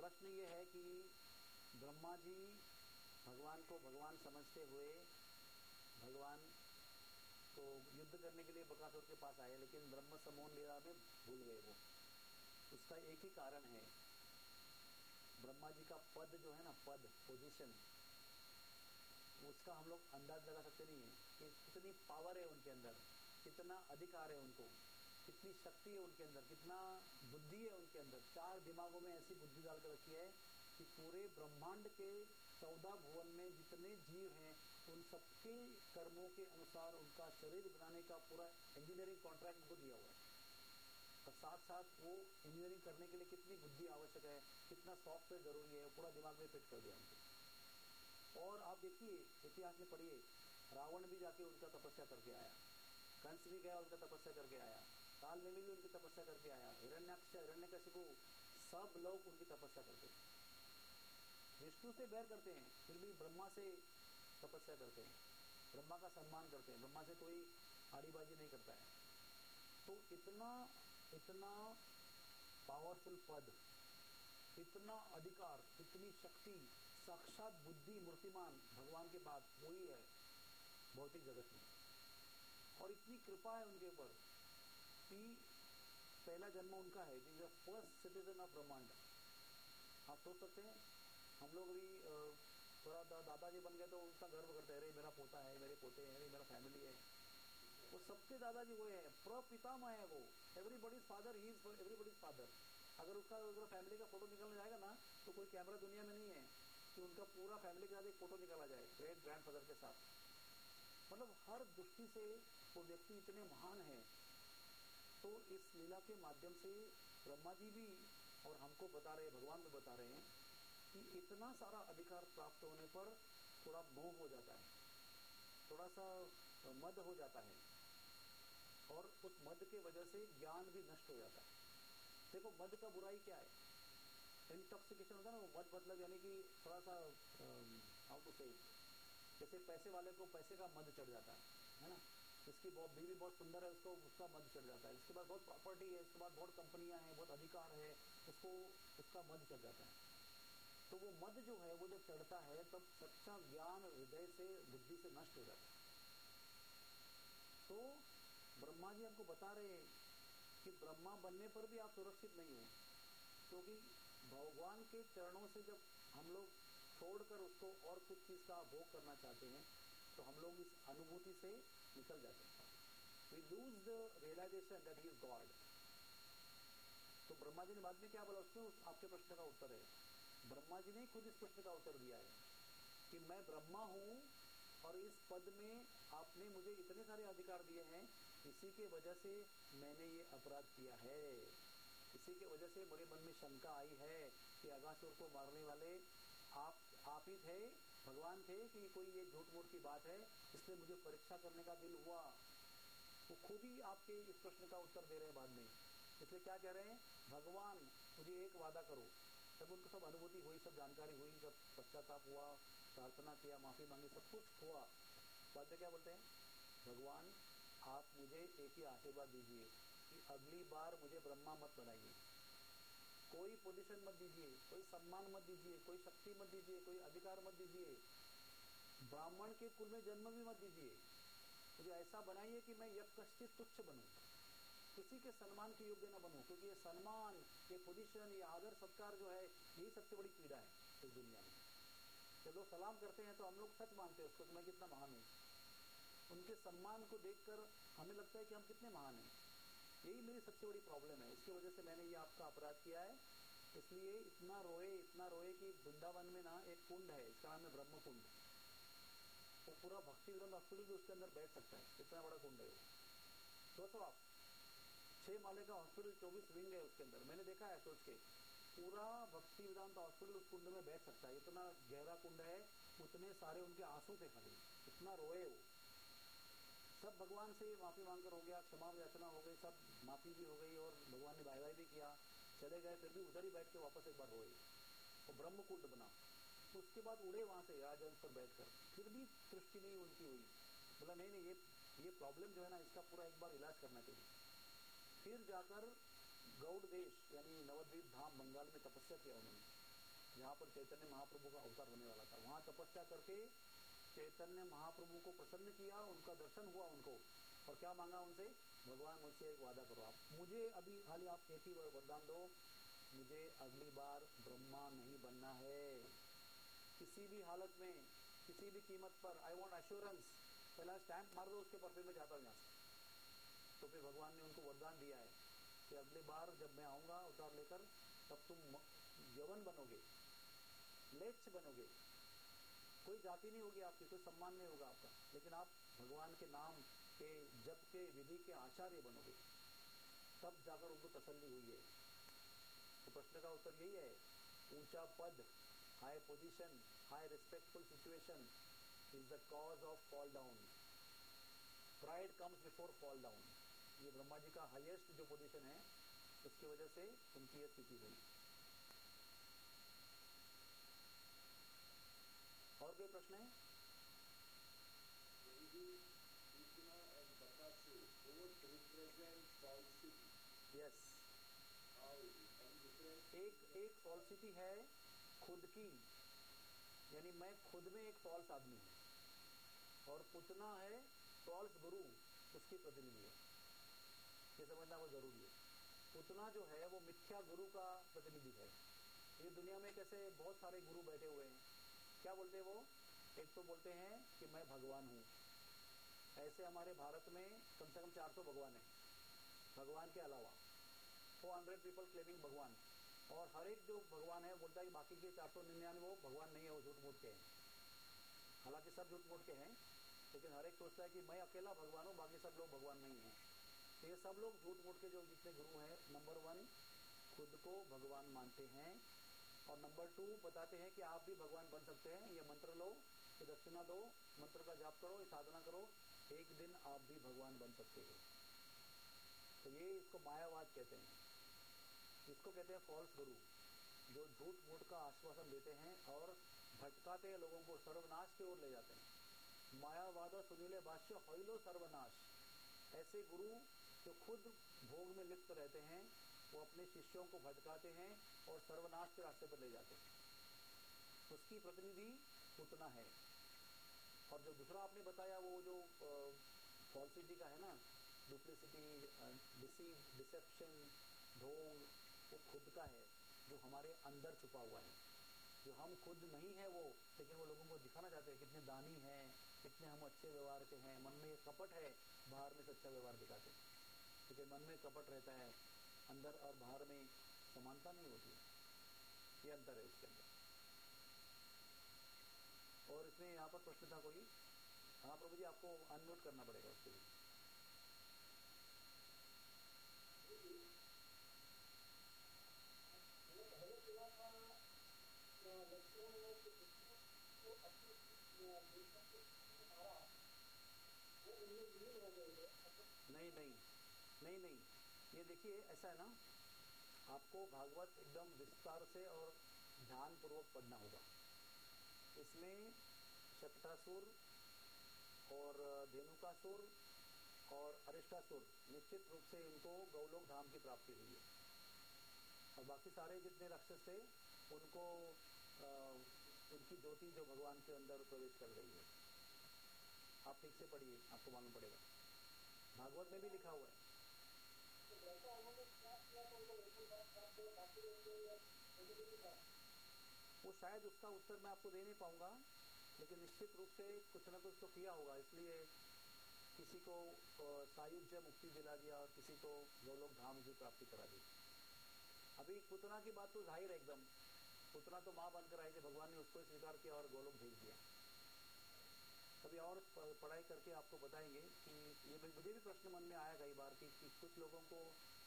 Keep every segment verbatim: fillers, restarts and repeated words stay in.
प्रश्न ये है कि ब्रह्मा जी भगवान को भगवान समझते हुए भगवान को युद्ध करने के लिए बकासुर के पास आए, लेकिन ब्रह्म समोहन लीला में भूल गए वो। उसका एक ही कारण है, ब्रह्मा जी का पद जो है ना, पद पोजीशन, उसका हम लोग अंदाज लगा सकते नहीं है कि कितनी पावर है उनके अंदर, कितना अधिकार है उनको, कितनी शक्ति है उनके अंदर, कितना बुद्धि है उनके अंदर। चार दिमागों में ऐसी बुद्धि डाल कर रखी है कि पूरे ब्रह्मांड के चौदह भुवन में जितने जीव हैं उन सबके कर्मों के अनुसार उनका शरीर बनाने का पूरा इंजीनियरिंग कॉन्ट्रैक्ट उनको दिया हुआ है। और साथ साथ वो इंजीनियरिंग करने के लिए कितनी बुद्धि आवश्यक है, कितना सॉफ्टवेयर जरूरी है, पूरा दिमाग में फिट कर दिया उनको। और आप देखिए, इतिहास में पढ़िए, रावण भी जाके उनका तपस्या करके आया, कंस भी गया उनका तपस्या करके आया, काल में भी उनकी तपस्या करके आया, हिरण्याक्ष हिरण्यकशिपु, सब लोग उनकी तपस्या करते हैं। विष्णु से बैर करते हैं फिर भी ब्रह्मा से तपस्या करते हैं, ब्रह्मा का सम्मान करते हैं, ब्रह्मा से कोई आड़ीबाजी नहीं करता है। तो इतना इतना पावरफुल पद, इतना अधिकार, इतनी शक्ति, साक्षात बुद्धि, मूर्तिमान भगवान के बाद वही है भौतिक जगत में। और इतनी कृपा है उनके ऊपर कि पहला जन्म उनका है, फर्स्ट सिटीजन ऑफ ब्रह्मांड। आप सोच सकते हैं, हम लोग भी थोड़ा दा, दादाजी बन गए तो उनका गर्व करते हैं, अरे मेरा पोता है, मेरे पोते हैं, अरे मेरा फैमिली है। वो सबके दादाजी वो है, प्रपितामह है वो, everybody's father, he is everybody's father. अगर उसका अगर फैमिली का फोटो निकलना जाएगा ना तो कोई कैमरा दुनिया में नहीं है कि उनका पूरा फैमिली के साथ एक फोटो निकाला जाए ग्रेट ग्रैंडफादर के साथ। मतलब हर दृष्टि से वो व्यक्ति इतने महान है। तो इस लीला के माध्यम से ब्रह्मा जी भी और हमको बता रहे, भगवान भी बता रहे हैं कि इतना सारा अधिकार प्राप्त होने पर थोड़ा मोह हो जाता है, थोड़ा सा मद हो जाता है, और उस मद के वजह से ज्ञान भी नष्ट हो जाता है। देखो मद का बुराई क्या है, इंटॉक्सिकेशन होता है ना, वो मद मतलब यानी कि थोड़ा सा हाउ टू से, जैसे पैसे वाले को पैसे का मद चढ़ जाता है, है ना, इसकी बहुत बीवी बहुत सुंदर है, उसको उसका मद चढ़ जाता है, इसके बाद बहुत प्रॉपर्टी है, इसके बाद बहुत कंपनियां हैं, बहुत अधिकार है, उसको उसका मद चढ़ जाता है। तो वो मद जो है वो जब चढ़ता है तब सच्चा ज्ञान हृदय से, बुद्धि से नष्ट हो जाता है। तो ब्रह्मा जी हमको बता रहे हैं कि ब्रह्मा बनने पर भी आप सुरक्षित नहीं हो, क्योंकि भगवान के चरणों से जब हम लोग छोड़कर उसको और कुछ चीज का भोग करना चाहते हैं तो हम लोग इस अनुभूति से निकल जाते हैं। We lose the realization that he is God. तो ब्रह्मा जी ने बाद में क्या बोला, उसमें उस आपके प्रश्न का उत्तर है, ब्रह्मा जी ने खुद इस प्रश्न का उत्तर दिया है कि मैं ब्रह्मा हूं और इस पद में आपने मुझे इतने सारे अधिकार दिए हैं, इसी के वजह से मैंने ये अपराध किया है, इसी के वजह से मेरे मन में शंका आई है कि अगासुर को मारने वाले आप आप ही थे, भगवान थे, कि कोई ये झूठ मूठ की बात है, इसलिए मुझे परीक्षा करने का दिल हुआ। वो खुद ही आपके इस प्रश्न का उत्तर दे रहे हैं बाद में। इसलिए क्या कह रहे हैं, भगवान मुझे एक वादा करो। जब उनको सब अनुभूति हुई, सब जानकारी हुई, जब पश्चाताप हुआ, प्रार्थना किया, माफी मांगी, सब कुछ हुआ, बाद में क्या बोलते हैं, भगवान आप मुझे एक ही आशीर्वाद दीजिए कि अगली बार मुझे ब्रह्मा मत बनाइए, कोई पोजीशन मत दीजिए, कोई सम्मान मत दीजिए, कोई शक्ति मत दीजिए, कोई अधिकार मत दीजिए, ब्राह्मण के कुल में जन्म भी मत दीजिए, मुझे ऐसा बनाइए कि मैं यत्कश्चित तुच्छ बनूं, किसी के सम्मान के योग्य न बनूं, क्योंकि ये सम्मान, ये पोजीशन, ये आदर सत्कार जो है, यही सबसे बड़ी पीड़ा है इस दुनिया में। जब लोग सलाम करते हैं तो हम लोग सच मानते हैं उसको कि मैं कितना महान हूँ, उनके सम्मान को देखकर हमें लगता है कि हम कितने महान हैं। यही मेरी सबसे बड़ी प्रॉब्लम है, इसकी वजह से मैंने ये आपका अपराध किया है। इसलिए इतना रोए इतना रोए कि वृंदावन में ना एक कुंड है, इसका नाम है ब्रह्म कुंड। वो पूरा भक्ति विनोद हॉस्पिटल भी उसके अंदर बैठ सकता है, इतना बड़ा कुंड है वो। सोचो आप, छह माले का हॉस्पिटल, चौबीस विंग है उसके अंदर, मैंने देखा है सोच के, पूरा भक्ति वेदांत हॉस्पिटल उस कुंड में बैठ सकता है, इतना गहरा कुंड है, उतने सारे उनके आंसू थे खाली, इतना रोए वो। सब भगवान से माफी मांगकर हो गया, क्षमा याचना हो गई, सब माफी भी हो गई और भगवान ने बाय बाय भी किया, चले गए, फिर भी उधर ही बैठ के वापस एक बार रोए, और ब्रह्म कुंड बना। उसके बाद उड़े वहां से राजहंस पर बैठकर, फिर भी दृष्टि नहीं उनकी हुई, बोला नहीं नहीं ये ये प्रॉब्लम जो है ना, इसका पूरा एक बार इलाज करना चाहिए। फिर जाकर गौड़ देश यानी नवद्वीप धाम बंगाल में तपस्या किया उन्होंने, जहाँ पर चैतन्य महाप्रभु का अवतार होने वाला था। वहाँ तपस्या करके चैतन्य महाप्रभु को प्रसन्न किया, उनका दर्शन हुआ उनको, और क्या मांगा उनसे, भगवान मुझसे एक वादा करो, आप मुझे अभी खाली आप एक ही वरदान दो, मुझे अगली बार ब्रह्मा नहीं बनना है किसी भी हालत में, किसी भी कीमत पर। आई वॉन्ट एश्योरेंस, पहला स्टैंप मार दो उसके पर, फिर मैं जाता हूँ यहाँ से। तो फिर भगवान ने उनको वरदान दिया है कि अगली बार जब मैं आऊँगा अवतार लेकर, तब तुम यवन बनोगे, लेच्छ बनोगे, कोई जाति नहीं होगी आपकी, कोई सम्मान नहीं होगा आपका, लेकिन आप भगवान के नाम के जप के विधि के आचार्य बनोगे। तब जाकर उनको तसल्ली हुई है। तो प्रश्न का उत्तर यही है, ऊंचा पद, high position, high respectful situation is the cause of fall down. Pride comes before fall down. ये ब्रह्मा जी का हाईएस्ट जो पोजीशन है, उसकी वजह से उनकी ये स्थिति हुई। और कोई प्रश्न है? यस, एक एक फॉल्सिटी है खुद की, यानी मैं खुद में एक फॉल्स आदमी हूँ, और पुतना है फॉल्स गुरु, उसकी प्रतिनिधि है। ये समझना वो जरूरी है। पुतना जो है वो मिथ्या गुरु का प्रतिनिधि है। ये दुनिया में कैसे बहुत सारे गुरु बैठे हुए हैं, क्या बोलते हैं वो, एक तो बोलते हैं कि मैं भगवान हूँ। ऐसे हमारे भारत में कम से कम चार सौ भगवान है, भगवान के अलावा फोर हंड्रेड पीपल क्लेमिंग भगवान, और हर एक जो भगवान है बोलता है कि बाकी के चार सौ निन्यानवे वो भगवान नहीं है, वो झूठ मूठ के हैं। हालांकि सब झूठ मूठ के हैं, लेकिन हर एक सोचता है कि मैं अकेला भगवान हूँ, बाकी सब लोग भगवान नहीं हैं। तो ये सब लोग झूठ मूठ के जो जितने गुरु हैं, नंबर वन खुद को भगवान मानते हैं, और नंबर टू बताते हैं कि आप भी भगवान बन सकते हैं। ये मंत्र लो, ये दक्षिणा दो, मंत्र का जाप करो, ये साधना करो, एक दिन आप भी भगवान बन सकते हो। तो ये इसको मायावाद कहते हैं। इसको कहते हैं फॉल्स गुरु, जो झूठ मूठ का आश्वासन देते हैं और भटकाते हैं लोगों को, सर्वनाश की ओर ले जाते हैं। मायावाद सुनीले भाष्य होइलो सर्वनाश। ऐसे गुरु जो खुद भोग में लिप्त रहते हैं, वो अपने शिष्यों को भटकाते हैं और सर्वनाश के रास्ते पर ले जाते हैं। उसकी प्रतिनिधि पुतना है। और जो दूसरा आपने बताया वो जो फॉल्सिटी का है ना, डुप्लिसिटी, डिसीव, डिसेप्शन, ढोंग, वो खुद का है, जो हमारे अंदर छुपा हुआ है, जो हम खुद नहीं है वो, लेकिन वो लोगों को दिखाना चाहते हैं कितने दानी हैं, कितने हम अच्छे व्यवहार के हैं। मन में कपट है, बाहर में सच्चा व्यवहार दिखाते हैं, क्योंकि मन में कपट रहता है, अंदर और बाहर में समानता नहीं होती है। ये अंतर है उसके अंदर। और इसमें यहाँ पर प्रश्न था कोई? हाँ प्रभु जी, आपको अनम्यूट करना पड़ेगा उसके लिए। नहीं नहीं नहीं नहीं, ये देखिए ऐसा है ना, आपको भागवत एकदम विस्तार से और ध्यान पूर्वक पढ़ना होगा। इसमें शक्टासुर और धेनुकासुर और अरिष्टासुर निश्चित रूप से इनको गौलोक धाम की प्राप्ति हुई है, और बाकी सारे जितने राक्षस थे उनको आ, उनकी ज्योति जो भगवान के अंदर प्रवेश कर रही है। आप ठीक से पढ़िए, आपको मालूम पड़ेगा, भागवत में भी लिखा हुआ है। वो शायद उसका उत्तर मैं आपको दे नहीं पाऊंगा, लेकिन निश्चित रूप से कुछ ना कुछ तो किया होगा, इसलिए किसी को सायुज्य मुक्ति दिला दिया और किसी को गोलोक धाम की प्राप्ति करा दी। अभी पुतना की बात तो जाहिर है एकदम, पुतना तो माँ बनकर आई थी, भगवान ने उसको स्वीकार किया और गोलोक भेज दिया। कभी और पढ़ाई करके आपको बताएंगे कि ये मुझे भी प्रश्न मन में आया कई बार कि, कि कुछ लोगों को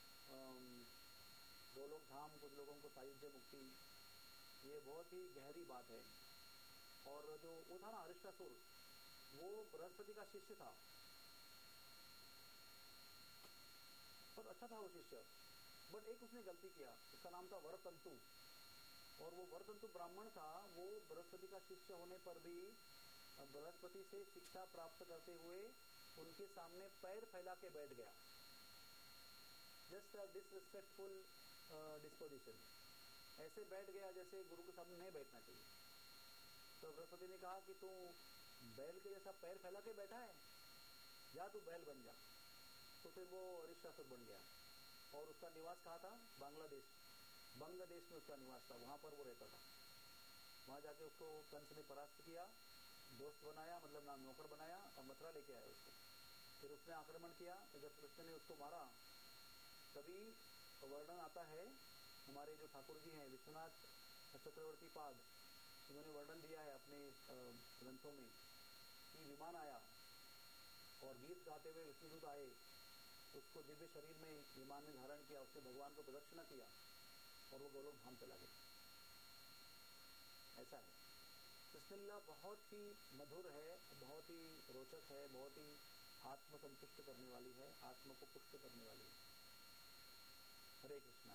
गोलोक धाम, कुछ लोगों को सायुज्य मुक्ति, ये बहुत ही गहरी बात है। और जो वो था ना अरिष्टासुर, वो बृहस्पति का शिष्य था, बहुत अच्छा था वो शिष्य, बट एक उसने गलती किया, उसका नाम था वरतंतु, और वो वरतंतु ब्राह्मण था। वो बृहस्पति का शिष्य होने पर भी बृहस्पति से शिक्षा प्राप्त करते हुए उनके सामने पैर फैला के बैठ गया। Just a disrespectful disposition. ऐसे बैठ गया जैसे गुरु के सामने नहीं बैठना चाहिए। तो बृहस्पति ने कहा कि तू बैल के जैसा पैर फैला के बैठा है, जा तू बैल बन जा। तो फिर वो अरिष्टासुर बन गया और उसका निवास कहाँ था? बांग्लादेश, बांग्लादेश में उसका निवास था, वहाँ पर वो रहता था। वहाँ जाके उसको कंस ने परास्त किया, दोस्त बनाया, मतलब नाम नौकर बनाया और मथुरा लेके आया उसको। फिर उसने आक्रमण किया, तो जब कृष्ण ने उसको मारा तभी वर्णन आता है, हमारे जो ठाकुर जी हैं विश्वनाथ चक्रवर्ती पाद, उन्होंने वर्णन दिया है अपने ग्रंथों में कि विमान आया और गीत गाते हुए विष्णुदूत आए, उसको दिव्य शरीर में विमान में धारण किया, उसने भगवान को प्रदक्षिणा किया और वो गोलोक धाम चला गया। ऐसा है कृष्ण लीला, बहुत ही मधुर है, बहुत ही रोचक है, बहुत ही आत्म संतुष्ट करने वाली है, आत्मा को पुष्ट करने वाली है। हरे कृष्णा।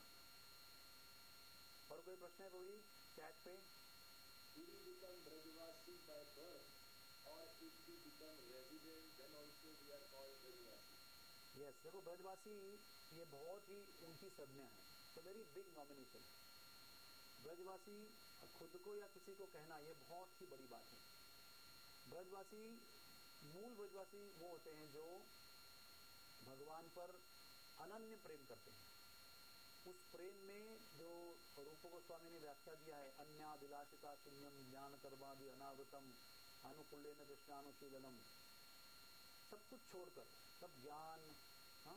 और कोई प्रश्न है कोई चैट पे? Did he become Brajvasi by birth, or if he become resident, then also we are called Brajvasi? Yes, देखो ब्रजवासी ये बहुत ही ऊंची संज्ञा है, तो वेरी बिग नॉमिनेशन। ब्रजवासी खुद को या किसी को कहना ये बहुत ही बड़ी बात है। ब्रजवासी, मूल ब्रजवासी वो होते हैं जो भगवान पर अनन्य प्रेम करते हैं। उस प्रेम में जो रूप गोस्वामी ने व्याख्या दिया है, अन्याभिलाषिता शून्यम ज्ञान कर्मादि अनावृतम अनुकूल्येन कृष्णानुशीलनम, सब कुछ छोड़कर, सब ज्ञान, हाँ,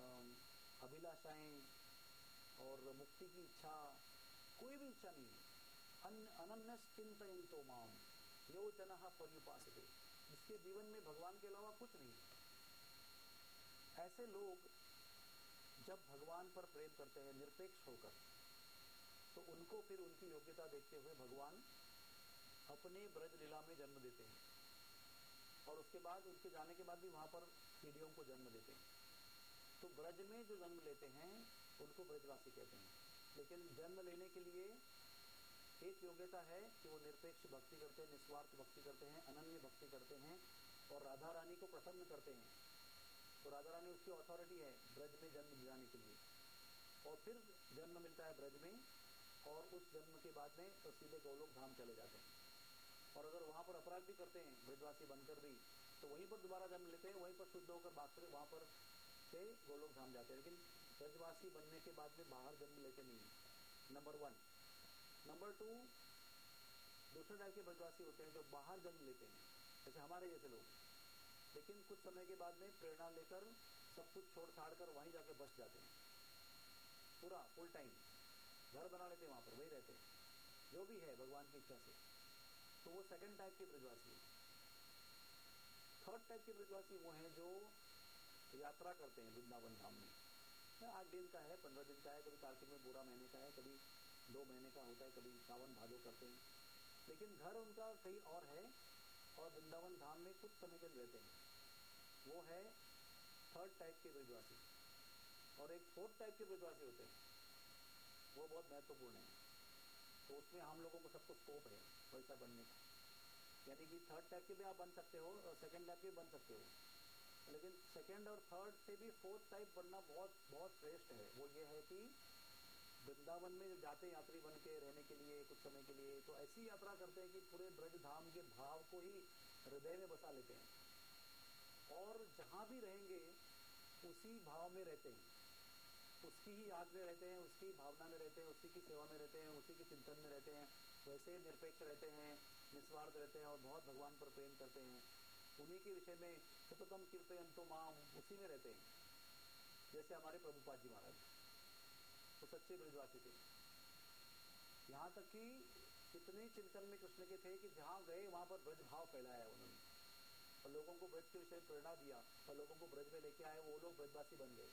अभिलाषाएं और मुक्ति की इच्छा, कोई भी इच्छा नहीं है। अनन्यश्चिन्तयन्तो माम यो जनः पर्युपासते, जिसके जीवन में भगवान के अलावा कुछ नहीं है। ऐसे लोग जब भगवान पर प्रेम करते हैं निरपेक्ष होकर, तो उनको फिर उनकी योग्यता देखते हुए भगवान अपने ब्रज लीला में जन्म देते हैं और उसके बाद उनके जाने के बाद भी वहां पर पीढ़ियों को जन्म देते हैं। तो ब्रज में जो जन्म लेते हैं उनको ब्रजवासी कहते हैं। लेकिन जन्म लेने के लिए एक योग्यता है कि वो निरपेक्ष भक्ति करते हैं, निस्वार्थ भक्ति करते हैं, अनन्य भक्ति करते हैं और राधा रानी को प्रसन्न करते हैं। तो राधा रानी उसकी अथॉरिटी है ब्रज में जन्म दिलाने के लिए। और फिर जन्म मिलता है ब्रज में और उस जन्म के बाद में तो सीधे गोलोक धाम चले जाते हैं। और अगर वहाँ पर अपराध भी करते हैं ब्रजवासी बनकर भी, तो वहीं पर दोबारा जन्म लेते हैं, वहीं पर शुद्ध होकर बात वहाँ पर से गोलोक धाम जाते हैं। लेकिन ब्रजवासी बनने के बाद में बाहर जन्म लेते नहीं है, नंबर वन। नंबर टू, दूसरे टाइप के ब्रजवासी होते हैं जो बाहर जन्म लेते हैं, जैसे हमारे जैसे लोग, लेकिन कुछ समय के बाद में प्रेरणा लेकर सब कुछ छोड़ छाड़ कर वहीं जाके बस जाते हैं, पूरा फुल टाइम घर बना लेते हैं, वहां पर वही रहते हैं, जो भी है भगवान की इच्छा से। तो वो सेकंड टाइप के ब्रजवासी है। थर्ड टाइप के ब्रजवासी वो हैं जो यात्रा करते हैं वृंदावन धाम में। आठ दिन का है, पंद्रह दिन का है, कभी कार्तिक में पूरा महीने का है, कभी दो महीने का होता है, कभी सावन भादो करते हैं, लेकिन घर उनका कहीं और है और वृंदावन धाम में कुछ समय के लिए रहते हैं। वो है थर्ड टाइप के ब्रजवासी। और एक फोर्थ टाइप के ब्रजवासी होते हैं, वो बहुत महत्वपूर्ण है। तो उसमें हम लोगों को सबको स्कोप है वैसा बनने का, यानी कि थर्ड टाइप के भी आप बन सकते हो और सेकंड टाइप के भी बन सकते हो, लेकिन सेकंड और थर्ड से भी फोर्थ टाइप बनना बहुत बहुत श्रेष्ठ है। वो ये है कि वृंदावन में जाते हैं यात्री बन के रहने के लिए कुछ समय के लिए, तो ऐसी यात्रा करते हैं कि पूरे ब्रज धाम के भाव को ही हृदय में बसा लेते हैं और जहाँ भी रहेंगे उसी भाव में रहते हैं, उसकी ही याद में रहते हैं, उसकी भावना में रहते हैं, उसी की सेवा में रहते हैं, उसी के चिंतन में रहते हैं, वैसे निरपेक्ष रहते हैं, निस्वार्थ रहते हैं और बहुत भगवान पर प्रेम करते हैं। उन्हीं के विषय में सततम कीर्तयन्तो माम, उसी में रहते हैं। जैसे हमारे प्रभुपाद जी महाराज तो सच्चे ब्रजवासी थे, यहाँ तक कि इतने चिंतन में कृष्ण के थे कि जहाँ गए वहां पर ब्रज भाव फैलाया उन्होंने और लोगों को ब्रज के विषय प्रेरणा दिया और लोगों को ब्रज में लेके आए, वो लोग ब्रजवासी बन गए।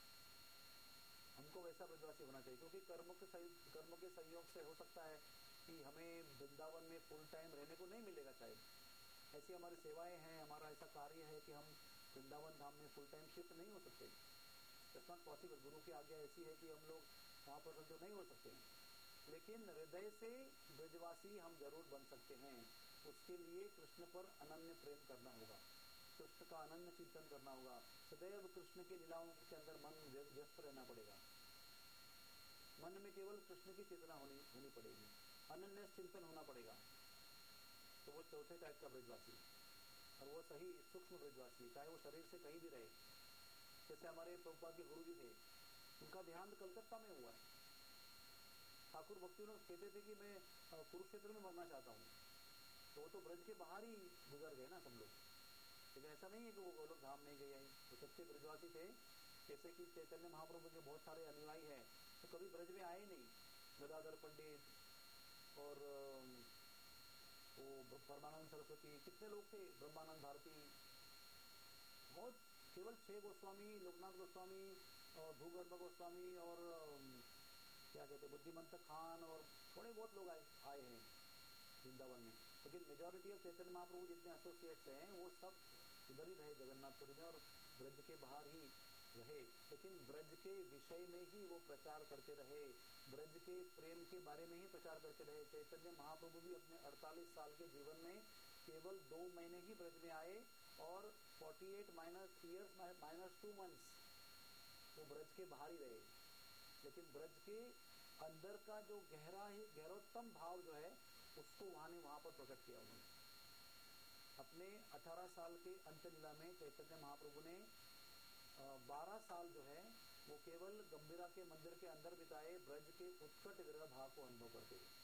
हमको वैसा ब्रजवासी होना चाहिए, क्योंकि कर्म के कर्म के संयोग से हो सकता है कि हमें वृंदावन में फुल टाइम रहने को नहीं मिलेगा, शायद ऐसी हमारी सेवाएं हैं, हमारा ऐसा कार्य है कि हम वृंदावन धाम में फुल टाइम शिफ्ट नहीं हो सकते। It's not possible. गुरु की आज्ञा ऐसी है कि हम लोग वहाँ पर जो नहीं हो सकते हैं, लेकिन हृदय से ब्रजवासी हम जरूर बन सकते हैं। उसके लिए कृष्ण पर अनन्य प्रेम करना होगा, कृष्ण का अनन्य चिंतन करना होगा, सदैव कृष्ण की लीलाओं के अंदर मन व्यस्त रहना पड़ेगा। मन में केवल कृष्ण की चेतना होनी होनी पड़ेगी, अनन्य चिंतन होना पड़ेगा, तो वो चौथे टाइप का ब्रजवासी, और वो सही सूक्ष्म ब्रजवासी, चाहे वो शरीर से कहीं भी रहे। जैसे हमारे प्रभुपाद के गुरु जी थे, उनका देहांत कलकत्ता में हुआ है। ठाकुर भक्ति लोग कहते थे कि मैं कुरुक्षेत्र में मरना चाहता हूँ, तो वो तो ब्रज के बाहर ही गुजर गए ना सब लोग। लेकिन ऐसा नहीं है कि वो गोलोक धाम नहीं गए हैं, वो सच्चे ब्रजवासी थे। जैसे कि चैतन्य महाप्रभु के बहुत सारे अनुयायी हैं, तो कभी ब्रज में आए नहीं। गदाधर पंडित और वो परमानंद सरस्वती, कितने लोग थे, ब्रह्मानंद भारती, बहुत, केवल छह गोस्वामी, लोकनाथ गोस्वामी और भूगर्भ गोस्वामी और क्या कहते हैं बुद्धिमंत खान, और थोड़े बहुत लोग आए आए हैं वृंदावन में। लेकिन मेजॉरिटी ऑफ चैतन्य महाप्रभु जितने एसोसिएट्स हैं वो सब इधर ही रहे जगन्नाथपुरी में, और ब्रज के बाहर ही रहे। लेकिन ब्रज के विषय में ही वो प्रचार करते रहे, ब्रज के प्रेम के बारे में ही प्रचार करते रहे। चैतन्य महाप्रभु भी अपने अड़तालीस साल के जीवन में केवल दो महीने ही ब्रज में आए, और अड़तालीस minus years minus two months वो ब्रज के बाहर ही रहे। लेकिन ब्रज के अंदर का जो गहरा ही गहरोत्तम भाव जो है उसको वहां ने वहां पर प्रकट किया उन्होंने। अपने अठारह साल के अंत्यलीला में चैतन्य महाप्रभु ने बारह साल जो है वो केवल गंभीरा के मंदिर के अंदर बिताए, ब्रज के उत्कट विरह भाव को अनुभव करते हुए।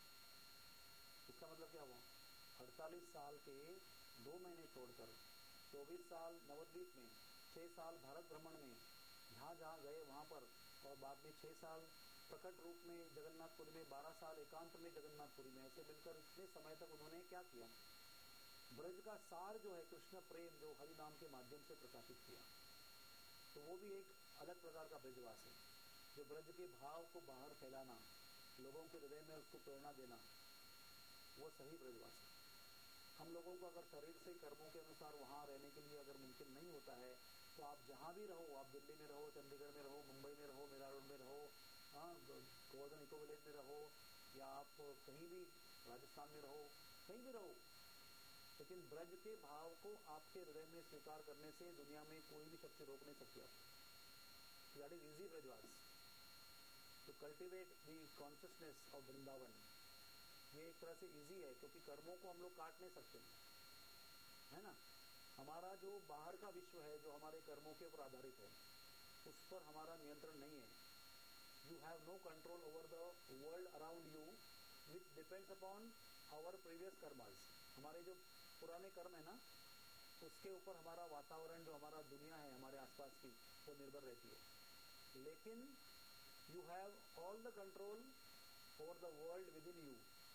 इसका मतलब क्या हुआ, अड़तालीस साल के दो महीने छोड़कर चौबीस साल नवद्वीप में, छह साल भारत भ्रमण में, जहाँ जहाँ गए वहाँ पर, और बाद में छह साल प्रकट रूप में जगन्नाथपुरी में, बारह साल एकांत में जगन्नाथपुरी में, ऐसे मिलकर इतने समय तक उन्होंने क्या किया, ब्रज का सार जो है कृष्ण प्रेम जो हरि नाम के माध्यम से प्रकाशित किया। तो वो भी एक अलग प्रकार का ब्रजवास है, जो ब्रज के भाव को बाहर फैलाना, लोगों के हृदय में उसको प्रेरणा देना, वो सही ब्रजवास है। हम लोगों को अगर शरीर से कर्मों के अनुसार वहाँ रहने के लिए अगर मुमकिन नहीं होता है, तो आप जहाँ भी रहो, आप दिल्ली में रहो, चंडीगढ़ में रहो, मुंबई में रहो, मीरा रोड में रहो, हाँ गोवर्धन इको विलेज में रहो, या आप कहीं भी राजस्थान में रहो, कहीं भी रहो, लेकिन ब्रज के भाव को आपके हृदय में स्वीकार करने से दुनिया में कोई भी शक्ति रोक नहीं सकती आपको। That is easy Brajwas to cultivate the consciousness of Vrindavan. ये एक तरह से इजी है, क्योंकि कर्मों को हम लोग काट नहीं सकते, है ना। हमारा जो बाहर का विश्व है, जो हमारे कर्मों के ऊपर आधारित है, उस पर हमारा नियंत्रण नहीं है। You have no control over the world around you which depends upon our previous karmas. हमारे जो पुराने कर्म है ना, उसके ऊपर हमारा वातावरण, जो हमारा दुनिया है हमारे आसपास की, वो निर्भर रहती है। लेकिन you have all the control over the world within you.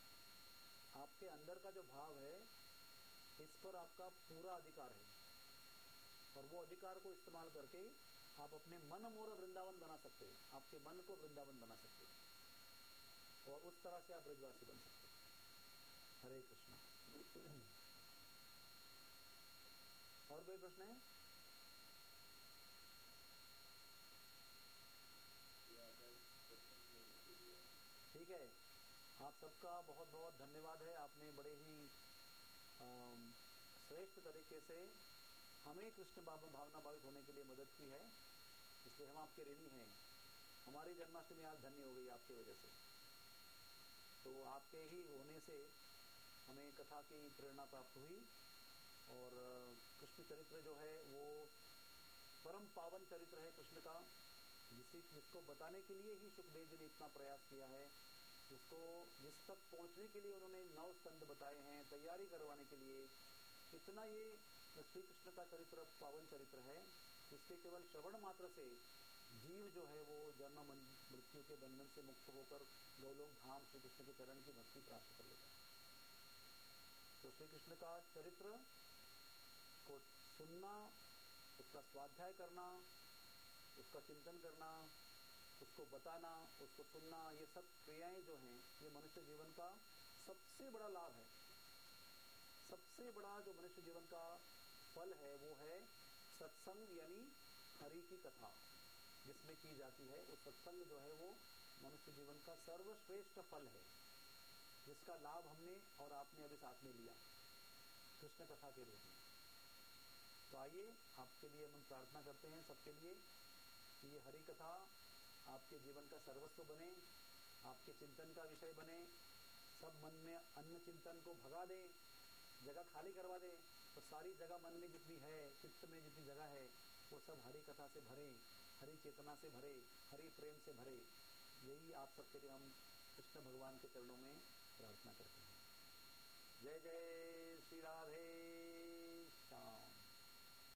आपके अंदर का जो भाव है, इस पर आपका पूरा अधिकार है, और वो अधिकार को इस्तेमाल करके आप अपने मन मोर वृंदावन बना सकते हैं, आपके मन को वृंदावन बना सकते हैं, और उस तरह से आप ब्रजवासी बन सकते हैं। हरे कृष्णा। और कोई प्रश्न है? ठीक है, आप सबका बहुत बहुत धन्यवाद है। आपने बड़े ही श्रेष्ठ तरीके से हमें कृष्ण भावना भावित होने के लिए मदद की है, इसलिए हम आपके ऋणी हैं। हमारी जन्माष्टमी आज धन्य हो गई आपकी वजह से। तो आपके ही होने से हमें कथा की प्रेरणा प्राप्त हुई, और कृष्ण चरित्र जो है वो परम पावन चरित्र है कृष्ण का, जिसी जिसको बताने के लिए ही सुखदेव जी ने इतना प्रयास किया है, जिसको जिस तक पहुंचने के लिए उन्होंने नौ स्कंद बताए हैं, तैयारी करवाने के लिए। इतना ये श्री कृष्ण का चरित्र पावन चरित्र है, जिसके केवल श्रवण मात्र से जीव जो है वो जन्म मृत्यु के बंधन से मुक्त होकर गोलोक धाम श्री कृष्ण के चरण की भक्ति प्राप्त कर लेता है। तो श्री कृष्ण का चरित्र को सुनना, उसका स्वाध्याय करना, उसका चिंतन करना, उसको बताना, उसको सुनना, ये सब क्रियाएं जो हैं, ये मनुष्य जीवन का सबसे बड़ा लाभ है। सबसे बड़ा जो मनुष्य जीवन का फल है वो है सत्संग, यानी हरि की कथा जिसमें की जाती है। वो सत्संग जो है वो मनुष्य जीवन का सर्वश्रेष्ठ फल है, जिसका लाभ हमने और आपने अभी साथ में लिया कृष्ण कथा के रूप में। तो आइए, आपके लिए हम प्रार्थना करते हैं सबके लिए कि ये हरि कथा आपके जीवन का सर्वस्व बने, आपके चिंतन का विषय बने, सब मन में अन्य चिंतन को भगा दें, जगह खाली करवा दें, तो सारी जगह मन में जितनी है, चित्त में जितनी जगह है, वो सब हरि कथा से भरे, हरि चेतना से भरे, हरि प्रेम से भरे। यही आप सबके लिए हम कृष्ण भगवान के चरणों में प्रार्थना करते हैं। जय जय श्री राधे।